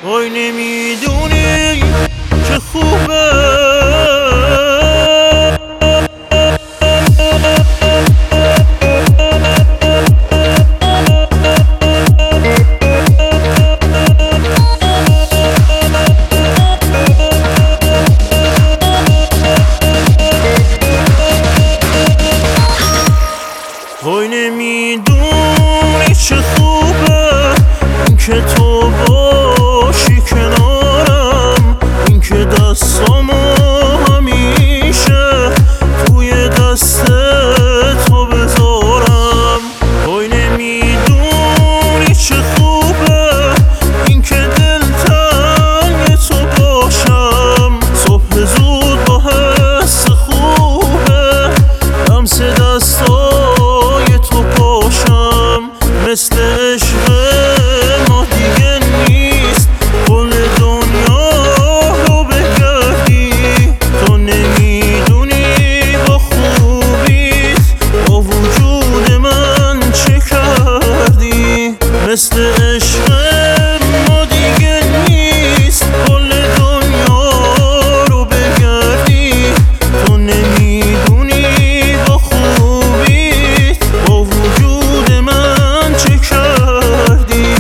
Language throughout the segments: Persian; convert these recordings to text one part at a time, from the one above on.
وای نمیدونی چه خوبه وای نمیدونی چه خوبه این که تو باشی کنارم، این که دستامو همیشه توی دست تو بذارم. وای نمیدونی چه خوبه این که دلتنگ تو باشم، صبح زود با حس خوبه لمس دستای تو پاشم. مثل عشق ما دیگه نیست کل دنیا رو بگردی، تو نمیدونی با خوبیت با وجود من چه کردی. مثل عشق ما دیگه نیست کل دنیا رو بگردی، تو نمیدونی با خوبیت با وجود من چه کردی.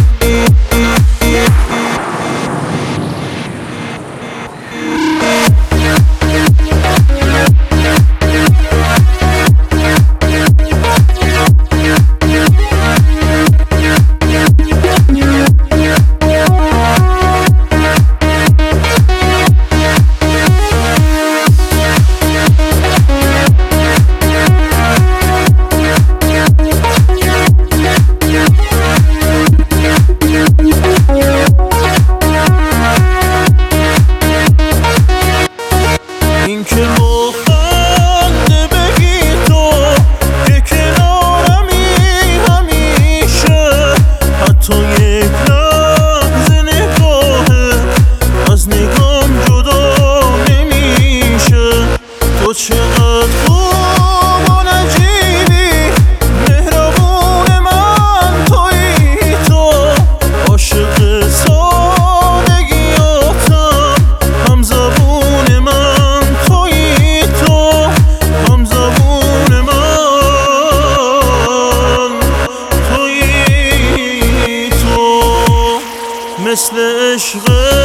این که با خنده بگی تو که کنارمی همیشه، حتی یک لحظه نگاهه از نگام جدا نمیشه. تو چقدر خوب و نجیبی، مهربون من تویی، تو عاشق سادگیاتم، همزبون من تویی، تو همزبون من تویی، تو مثل عشق